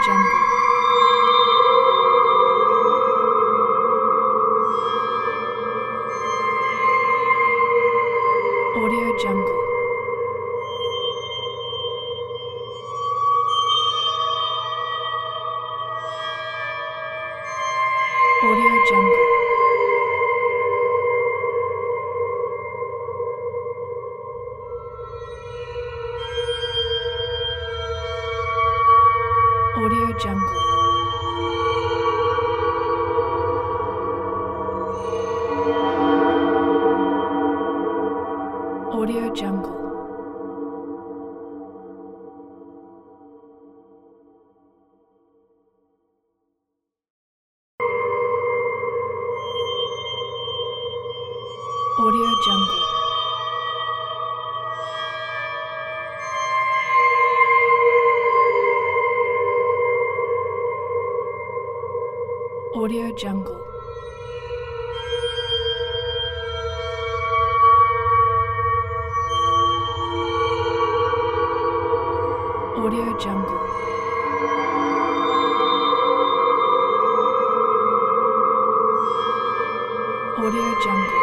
Jungle. Audio Jungle. Audio Jungle. Audio Jungle. Audio Jungle. Audio Jungle. Audio Jungle. Audio Jungle. Audio Jungle.